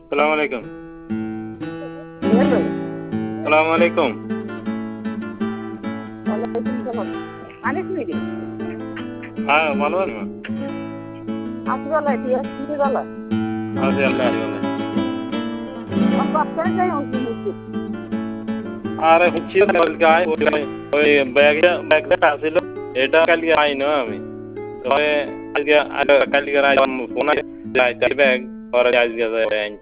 সালাম আলাইকুম। হ্যালো, সালাম আলাইকুম। ওয়ালাইকুম সালাম। আনিস মিরি হ্যাঁ, ভালো আছেন? আসিবালাই তুই আসিবালাই আছি আল্লাহ ভালো। আর বাচ্চারা যাই অংশ নিচ্ছি আরে হচ্ছি কালকে ওই ব্যাগটা আসছিল এটা কালকে আইনো আমি তবে আজকে কালকে ফোন আছে ব্যাগ পরে আজকে আইন